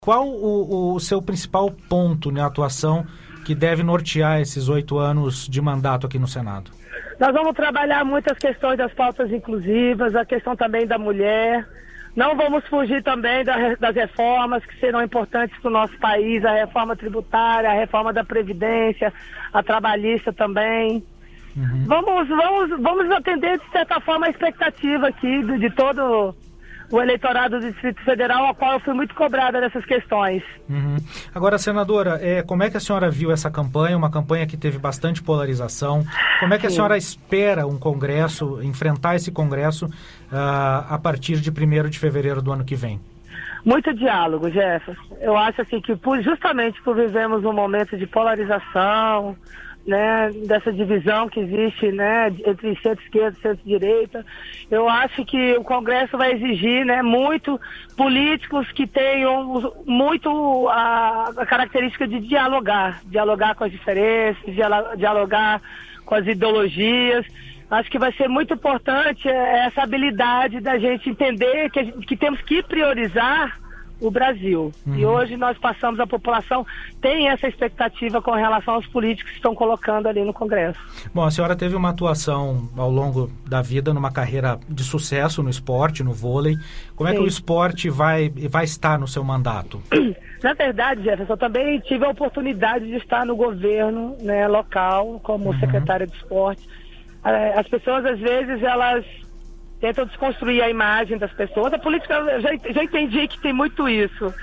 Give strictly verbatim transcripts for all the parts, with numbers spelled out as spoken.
Qual o, o seu principal ponto na atuação que deve nortear esses oito anos de mandato aqui no Senado? Nós vamos trabalhar muitas questões das pautas inclusivas, a questão também da mulher. Não vamos fugir também das reformas que serão importantes para o nosso país, a reforma tributária, a reforma da Previdência, a trabalhista também. Uhum. Vamos, vamos, vamos atender, de certa forma, a expectativa aqui de, de todo o eleitorado do Distrito Federal, ao qual eu fui muito cobrada dessas questões. Uhum. Agora, senadora, é, como é que a senhora viu essa campanha, uma campanha que teve bastante polarização? Como é que a Sim. senhora espera um Congresso, enfrentar esse Congresso uh, a partir de primeiro de fevereiro do ano que vem? Muito diálogo, Jefferson. Eu acho assim que por, justamente por vivemos um momento de polarização, né, dessa divisão que existe, né, entre centro-esquerda e centro-direita, eu acho que o Congresso vai exigir, né, muito políticos que tenham muito a, a característica de dialogar, dialogar com as diferenças, dialogar com as ideologias. Acho que vai ser muito importante essa habilidade da gente entender que, a gente, que temos que priorizar o Brasil. Uhum. E hoje nós passamos, a população tem essa expectativa com relação aos políticos que estão colocando ali no Congresso. Bom, a senhora teve uma atuação ao longo da vida numa carreira de sucesso no esporte, no vôlei. Como Sim. é que o esporte vai, vai estar no seu mandato? Na verdade, Jefferson, eu também tive a oportunidade de estar no governo, né, local, como uhum. secretária de esporte. As pessoas, às vezes, elas tentam desconstruir a imagem das pessoas. A política, eu já, já entendi que tem muito isso.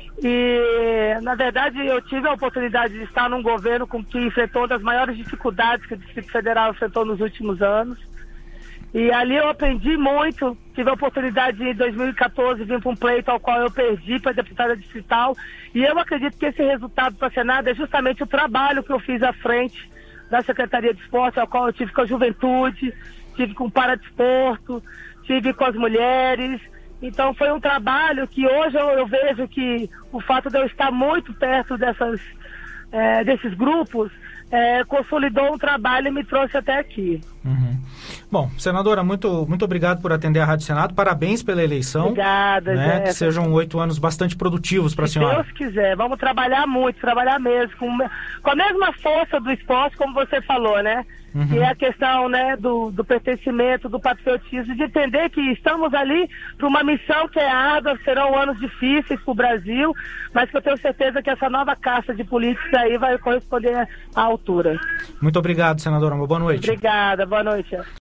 E, na verdade, eu tive a oportunidade de estar num governo com que enfrentou uma das maiores dificuldades que o Distrito Federal enfrentou nos últimos anos. E ali eu aprendi muito. Tive a oportunidade de, em dois mil e quatorze, vir para um pleito ao qual eu perdi para a deputada distrital. E eu acredito que esse resultado para o Senado é justamente o trabalho que eu fiz à frente da Secretaria de Esporte, ao qual eu tive com a juventude, tive com o paradesporto, tive com as mulheres. Então foi um trabalho que hoje eu, eu vejo que o fato de eu estar muito perto dessas, é, desses grupos é, consolidou um trabalho e me trouxe até aqui. Uhum. Bom, senadora, muito, muito obrigado por atender a Rádio Senado. Parabéns pela eleição. Obrigada, né? Que sejam oito anos bastante produtivos para a senhora. Se Deus quiser, vamos trabalhar muito, trabalhar mesmo, com, com a mesma força do esporte, como você falou, né? Uhum. Que é a questão, né, do, do pertencimento, do patriotismo, de entender que estamos ali para uma missão que é árdua, serão anos difíceis para o Brasil, mas que eu tenho certeza que essa nova casta de políticos aí vai corresponder à altura. Muito obrigado, senadora. Uma boa noite. Obrigada, boa noite.